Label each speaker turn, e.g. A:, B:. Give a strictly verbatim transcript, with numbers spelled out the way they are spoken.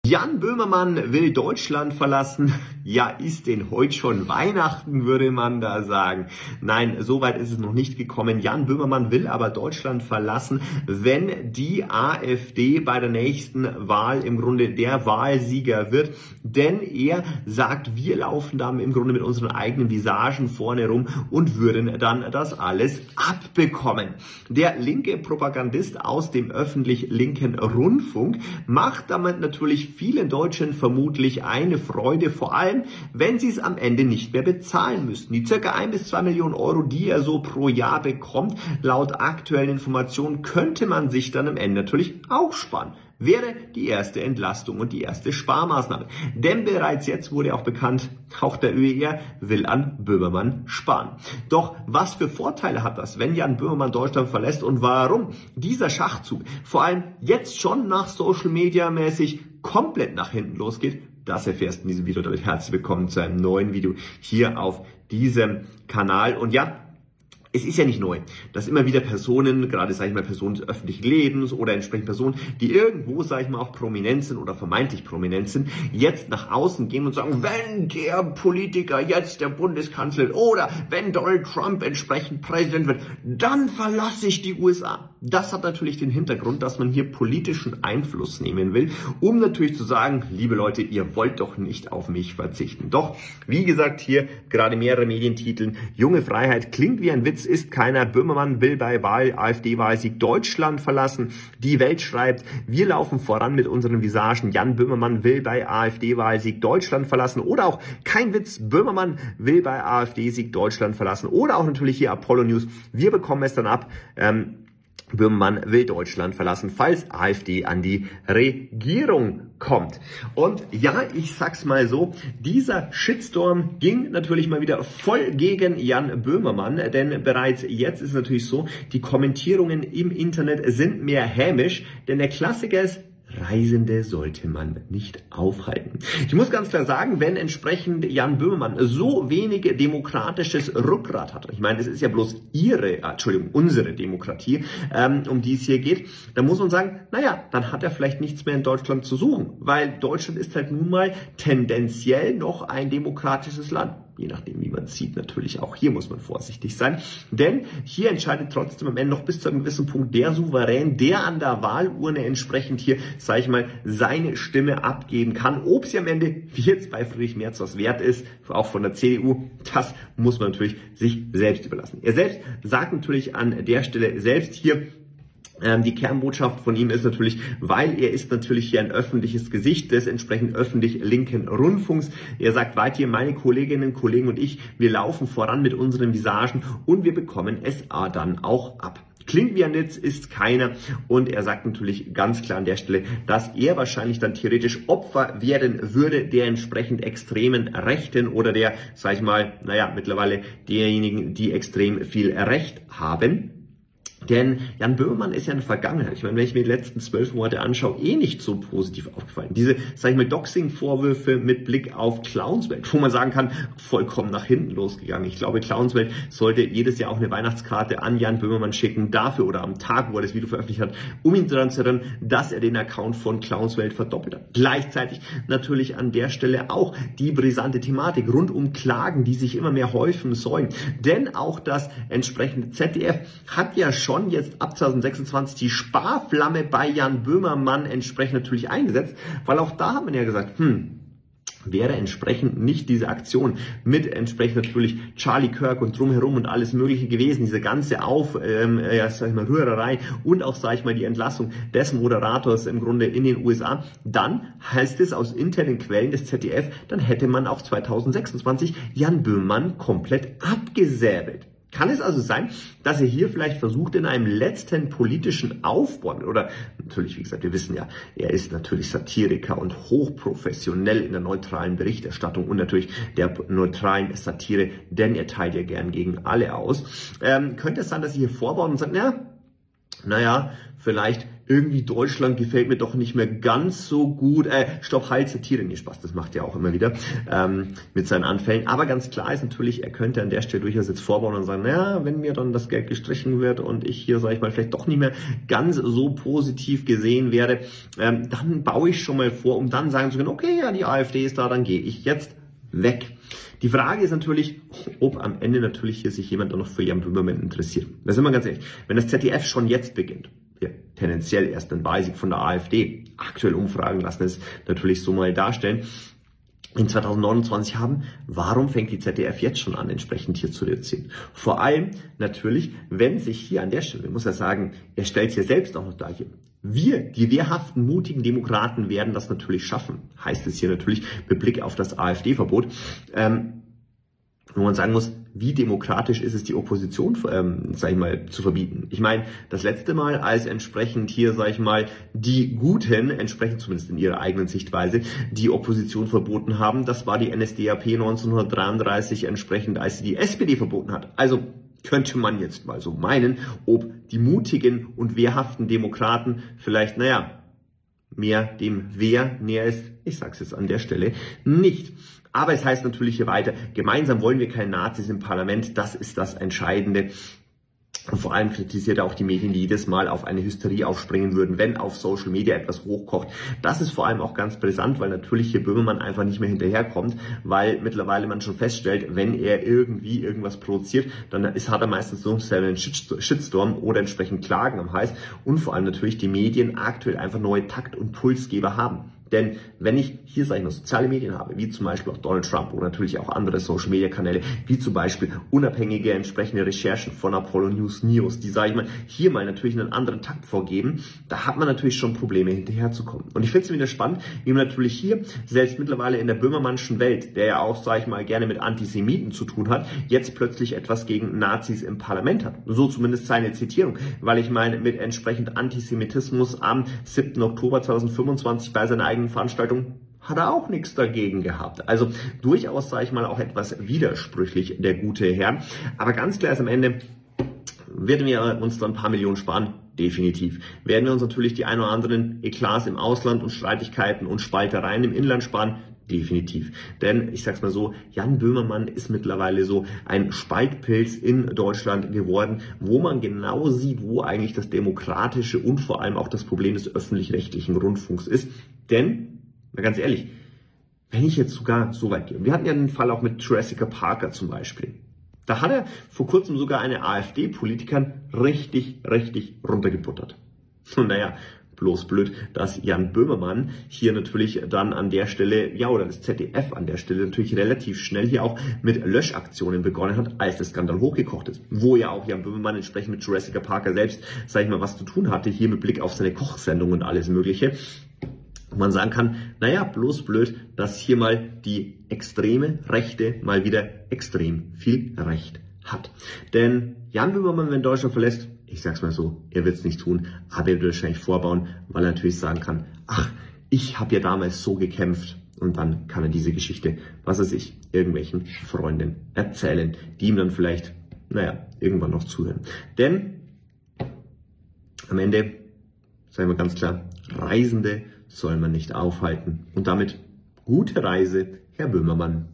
A: Jan Böhmermann will Deutschland verlassen. Ja, ist denn heute schon Weihnachten, würde man da sagen. Nein, so weit ist es noch nicht gekommen. Jan Böhmermann will aber Deutschland verlassen, wenn die AfD bei der nächsten Wahl im Grunde der Wahlsieger wird. Denn er sagt, wir laufen da im Grunde mit unseren eigenen Visagen vorne rum und würden dann das alles abbekommen. Der linke Propagandist aus dem öffentlich-linken Rundfunk macht damit natürlich vielen Deutschen vermutlich eine Freude, vor allem, wenn sie es am Ende nicht mehr bezahlen müssten. Die circa ein bis zwei Millionen Euro, die er so pro Jahr bekommt, laut aktuellen Informationen, könnte man sich dann am Ende natürlich auch sparen. Wäre die erste Entlastung und die erste Sparmaßnahme. Denn bereits jetzt wurde auch bekannt, auch der Ö E R will an Böhmermann sparen. Doch was für Vorteile hat das, wenn Jan Böhmermann Deutschland verlässt und warum dieser Schachzug vor allem jetzt schon nach Social Media mäßig komplett nach hinten losgeht? Das erfährst du in diesem Video. Damit herzlich willkommen zu einem neuen Video hier auf diesem Kanal. Und ja, es ist ja nicht neu, dass immer wieder Personen, gerade sage ich mal Personen des öffentlichen Lebens oder entsprechend Personen, die irgendwo, sage ich mal, auch prominent sind oder vermeintlich prominent sind, jetzt nach außen gehen und sagen, wenn der Politiker jetzt der Bundeskanzler oder wenn Donald Trump entsprechend Präsident wird, dann verlasse ich die U S A. Das hat natürlich den Hintergrund, dass man hier politischen Einfluss nehmen will, um natürlich zu sagen, liebe Leute, ihr wollt doch nicht auf mich verzichten. Doch, wie gesagt, hier gerade mehrere Medientiteln, junge Freiheit klingt wie ein Witz, ist keiner. Böhmermann will bei Wahl, AfD-Wahlsieg Deutschland verlassen. Die Welt schreibt, wir laufen voran mit unseren Visagen. Jan Böhmermann will bei AfD-Wahlsieg Deutschland verlassen. Oder auch, kein Witz, Böhmermann will bei AfD-Sieg Deutschland verlassen. Oder auch natürlich hier Apollo News. Wir bekommen es dann ab. Ähm, Böhmermann will Deutschland verlassen, falls AfD an die Regierung kommt. Und ja, ich sag's mal so, dieser Shitstorm ging natürlich mal wieder voll gegen Jan Böhmermann, denn bereits jetzt ist es natürlich so, die Kommentierungen im Internet sind mehr hämisch, denn der Klassiker ist, Reisende sollte man nicht aufhalten. Ich muss ganz klar sagen, wenn entsprechend Jan Böhmermann so wenig demokratisches Rückgrat hat, ich meine, es ist ja bloß ihre, Entschuldigung, unsere Demokratie, ähm, um die es hier geht, dann muss man sagen, naja, dann hat er vielleicht nichts mehr in Deutschland zu suchen, weil Deutschland ist halt nun mal tendenziell noch ein demokratisches Land. Je nachdem, wie man sieht, natürlich auch hier muss man vorsichtig sein. Denn hier entscheidet trotzdem am Ende noch bis zu einem gewissen Punkt der Souverän, der an der Wahlurne entsprechend hier, sage ich mal, seine Stimme abgeben kann. Ob sie am Ende, wie jetzt bei Friedrich Merz, was wert ist, auch von der C D U, das muss man natürlich sich selbst überlassen. Er selbst sagt natürlich an der Stelle selbst hier, die Kernbotschaft von ihm ist natürlich, weil er ist natürlich hier ein öffentliches Gesicht des entsprechend öffentlich-linken Rundfunks. Er sagt weiter, meine Kolleginnen, Kollegen und ich, wir laufen voran mit unseren Visagen und wir bekommen es dann auch ab. Klingt wie ein Witz, ist keiner. Und er sagt natürlich ganz klar an der Stelle, dass er wahrscheinlich dann theoretisch Opfer werden würde der entsprechend extremen Rechten oder der, sag ich mal, naja, mittlerweile derjenigen, die extrem viel Recht haben. Denn Jan Böhmermann ist ja in der Vergangenheit, ich meine, wenn ich mir die letzten zwölf Monate anschaue, eh nicht so positiv aufgefallen. Diese, sag ich mal, Doxing-Vorwürfe mit Blick auf Clownswelt, wo man sagen kann, vollkommen nach hinten losgegangen. Ich glaube, Clownswelt sollte jedes Jahr auch eine Weihnachtskarte an Jan Böhmermann schicken, dafür oder am Tag, wo er das Video veröffentlicht hat, um ihn daran zu erinnern, dass er den Account von Clownswelt verdoppelt hat. Gleichzeitig natürlich an der Stelle auch die brisante Thematik rund um Klagen, die sich immer mehr häufen sollen. Denn auch das entsprechende Z D F hat ja schon jetzt ab zwanzig sechsundzwanzig die Sparflamme bei Jan Böhmermann entsprechend natürlich eingesetzt, weil auch da hat man ja gesagt, hm, wäre entsprechend nicht diese Aktion mit entsprechend natürlich Charlie Kirk und drumherum und alles Mögliche gewesen, diese ganze Auf, ähm, ja, sag ich mal, Rührerei und auch, sag ich mal, die Entlassung des Moderators im Grunde in den U S A, dann heißt es aus internen Quellen des Z D F, dann hätte man auch zwanzig sechsundzwanzig Jan Böhmermann komplett abgesäbelt. Kann es also sein, dass er hier vielleicht versucht, in einem letzten politischen Aufbau, oder natürlich, wie gesagt, wir wissen ja, er ist natürlich Satiriker und hochprofessionell in der neutralen Berichterstattung und natürlich der neutralen Satire, denn er teilt ja gern gegen alle aus. Ähm, könnte es sein, dass sie hier vorbauen und sagen, ja, naja, vielleicht irgendwie Deutschland gefällt mir doch nicht mehr ganz so gut. Äh, stopp, halt, zitiere, nee, Spaß, das macht er auch immer wieder ähm, mit seinen Anfällen. Aber ganz klar ist natürlich, er könnte an der Stelle durchaus jetzt vorbauen und sagen, naja, wenn mir dann das Geld gestrichen wird und ich hier, sage ich mal, vielleicht doch nicht mehr ganz so positiv gesehen werde, ähm, dann baue ich schon mal vor, um dann sagen zu können, okay, ja, die AfD ist da, dann gehe ich jetzt weg. Die Frage ist natürlich, ob am Ende natürlich hier sich jemand noch für Jan Böhmermann interessiert. Da sind wir ganz ehrlich, wenn das Z D F schon jetzt beginnt, ja, tendenziell erst ein Wahlsieg von der AfD, aktuell Umfragen lassen es natürlich so mal darstellen, in zwanzig neunundzwanzig haben, warum fängt die Z D F jetzt schon an, entsprechend hier zu reduzieren? Vor allem natürlich, wenn sich hier an der Stelle, muss er sagen, er stellt es hier selbst auch noch da hier, wir, die wehrhaften, mutigen Demokraten, werden das natürlich schaffen. Heißt es hier natürlich mit Blick auf das AfD-Verbot. Ähm, wo man sagen muss, wie demokratisch ist es, die Opposition, ähm, sag ich mal, zu verbieten. Ich meine, das letzte Mal, als entsprechend hier, sag ich mal, die Guten, entsprechend zumindest in ihrer eigenen Sichtweise, die Opposition verboten haben, das war die N S D A P neunzehnhundertdreiunddreißig, entsprechend, als sie die S P D verboten hat. Also könnte man jetzt mal so meinen, ob die mutigen und wehrhaften Demokraten vielleicht, naja, mehr dem Wehr näher ist. Ich sag's jetzt an der Stelle nicht. Aber es heißt natürlich hier weiter, gemeinsam wollen wir keine Nazis im Parlament, das ist das Entscheidende. Und vor allem kritisiert er auch die Medien, die jedes Mal auf eine Hysterie aufspringen würden, wenn auf Social Media etwas hochkocht. Das ist vor allem auch ganz brisant, weil natürlich hier Böhmermann einfach nicht mehr hinterherkommt, weil mittlerweile man schon feststellt, wenn er irgendwie irgendwas produziert, dann ist, hat er meistens so einen Shitstorm oder entsprechend Klagen am Hals und vor allem natürlich die Medien aktuell einfach neue Takt- und Pulsgeber haben. Denn wenn ich hier, sage ich mal, soziale Medien habe, wie zum Beispiel auch Donald Trump oder natürlich auch andere Social-Media-Kanäle, wie zum Beispiel unabhängige entsprechende Recherchen von Apollo News News, die, sage ich mal, hier mal natürlich einen anderen Takt vorgeben, da hat man natürlich schon Probleme hinterherzukommen. Und ich finde es wieder spannend, wie man natürlich hier, selbst mittlerweile in der Böhmermannschen Welt, der ja auch, sage ich mal, gerne mit Antisemiten zu tun hat, jetzt plötzlich etwas gegen Nazis im Parlament hat. So zumindest seine Zitierung, weil ich meine, mit entsprechend Antisemitismus am siebten Oktober zweitausendfünfundzwanzig bei seiner eigenen Veranstaltung hat er auch nichts dagegen gehabt. Also durchaus, sage ich mal, auch etwas widersprüchlich, der gute Herr. Aber ganz klar ist am Ende, werden wir uns dann ein paar Millionen sparen? Definitiv. Werden wir uns natürlich die ein oder anderen Eklats im Ausland und Streitigkeiten und Spaltereien im Inland sparen? Definitiv. Denn ich sag's mal so, Jan Böhmermann ist mittlerweile so ein Spaltpilz in Deutschland geworden, wo man genau sieht, wo eigentlich das demokratische und vor allem auch das Problem des öffentlich-rechtlichen Rundfunks ist. Denn, mal ganz ehrlich, wenn ich jetzt sogar so weit gehe, wir hatten ja den Fall auch mit Jurassic Parker zum Beispiel, da hat er vor kurzem sogar eine AfD-Politikerin richtig, richtig runtergebuttert. Und naja, bloß blöd, dass Jan Böhmermann hier natürlich dann an der Stelle, ja, oder das Z D F an der Stelle natürlich relativ schnell hier auch mit Löschaktionen begonnen hat, als der Skandal hochgekocht ist. Wo ja auch Jan Böhmermann entsprechend mit Jurassic Parker selbst, sag ich mal, was zu tun hatte, hier mit Blick auf seine Kochsendung und alles Mögliche. Und man sagen kann, naja, bloß blöd, dass hier mal die extreme Rechte mal wieder extrem viel Recht hat. Denn Jan Böhmermann, wenn Deutschland verlässt, ich sag's mal so, er wird's nicht tun, aber er wird wahrscheinlich vorbauen, weil er natürlich sagen kann, ach, ich habe ja damals so gekämpft. Und dann kann er diese Geschichte, was weiß ich, irgendwelchen Freunden erzählen, die ihm dann vielleicht, naja, irgendwann noch zuhören. Denn am Ende, sagen wir ganz klar, Reisende soll man nicht aufhalten. Und damit gute Reise, Herr Böhmermann.